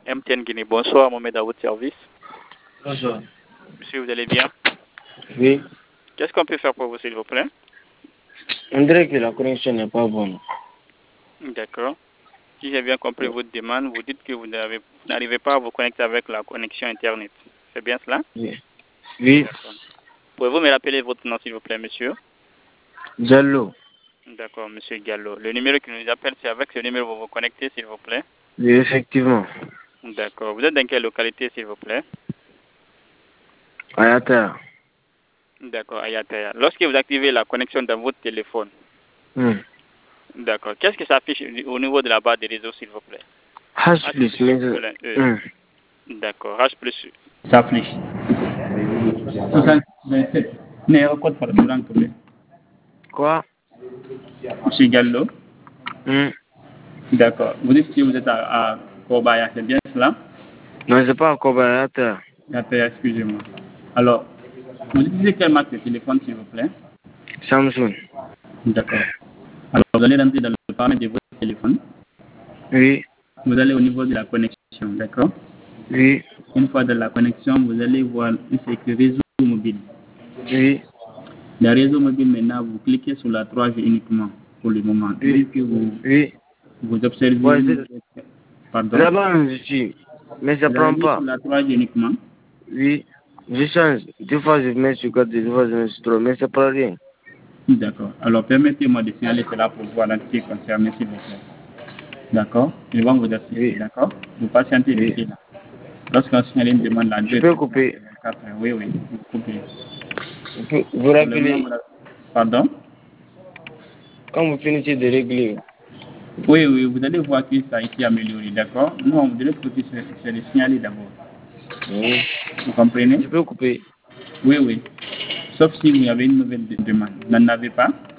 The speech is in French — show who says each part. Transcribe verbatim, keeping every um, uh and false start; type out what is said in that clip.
Speaker 1: M T N Guinée. Bonsoir, Mohamed, à votre service.
Speaker 2: Bonsoir.
Speaker 1: Monsieur, vous allez bien?
Speaker 2: Oui.
Speaker 1: Qu'est-ce qu'on peut faire pour vous, s'il vous plaît?
Speaker 2: On dirait que la connexion n'est pas bonne.
Speaker 1: D'accord. Si j'ai bien compris votre demande, vous dites que vous n'arrivez pas à vous connecter avec la connexion Internet. C'est bien cela?
Speaker 2: Oui. Oui.
Speaker 1: Pouvez-vous me rappeler votre nom, s'il vous plaît, monsieur?
Speaker 2: Diallo.
Speaker 1: D'accord, monsieur Gallo. Le numéro qui nous appelle, c'est avec ce numéro que vous vous connectez, s'il vous plaît?
Speaker 2: Oui, effectivement.
Speaker 1: D'accord. Vous êtes dans quelle localité, s'il vous plaît?
Speaker 2: Ayata.
Speaker 1: D'accord, Ayataya. Lorsque vous activez la connexion dans votre téléphone,
Speaker 2: Hmm.
Speaker 1: d'accord, qu'est-ce que ça affiche au niveau de la barre des réseaux, s'il vous plaît?
Speaker 2: H plus, mais...
Speaker 1: E.
Speaker 2: Hmm.
Speaker 1: D'accord, H plus. Ça affiche. soixante vingt-sept. Numéro code par exemple.
Speaker 2: Quoi?
Speaker 1: Monsieur Gallo.
Speaker 2: Hmm.
Speaker 1: D'accord. Vous dites que vous êtes à, à Kobaya, c'est bien cela?
Speaker 2: Non, c'est pas encore Ayata.
Speaker 1: Ayataya, excusez-moi. Alors, vous utilisez quelle marque de téléphone, s'il vous plaît?
Speaker 2: Samsung.
Speaker 1: D'accord. Alors, vous allez rentrer dans le paramètre de votre téléphone.
Speaker 2: Oui.
Speaker 1: Vous allez au niveau de la connexion, d'accord?
Speaker 2: Oui.
Speaker 1: Une fois dans la connexion, vous allez voir c'est écrit réseau mobile.
Speaker 2: Oui.
Speaker 1: Le réseau mobile, maintenant, vous cliquez sur la trois G uniquement pour le moment.
Speaker 2: Oui.
Speaker 1: Vu que vous,
Speaker 2: Oui.
Speaker 1: vous observez.
Speaker 2: Ouais,
Speaker 1: Pardon?
Speaker 2: là-bas, je suis. Mais ça
Speaker 1: Vous
Speaker 2: prend
Speaker 1: allez
Speaker 2: pas.
Speaker 1: sur la trois G uniquement.
Speaker 2: Oui. Je change. Des fois, je mets sur quatre, des fois, je mets sur trois, mais ça prend rien.
Speaker 1: D'accord. Alors, permettez-moi de signaler cela pour voir l'entité concernée, s'il vous plaît. D'accord? Ils vont vous assister,
Speaker 2: Oui.
Speaker 1: d'accord? Vous patientez
Speaker 2: Oui.
Speaker 1: ici, là. Lorsqu'on signale une demande, la
Speaker 2: Je peux couper.
Speaker 1: oui, oui, vous coupez.
Speaker 2: Vous, vous rappelez,
Speaker 1: Pardon?
Speaker 2: quand vous finissez de régler.
Speaker 1: Oui, oui, vous allez voir que ça a été amélioré, d'accord? Non, de l'autre côté, c'est de signaler d'abord.
Speaker 2: Oui.
Speaker 1: Vous comprenez?
Speaker 2: Je peux couper.
Speaker 1: Oui, oui. Sauf si vous avez une nouvelle demande. Vous n'en avez pas?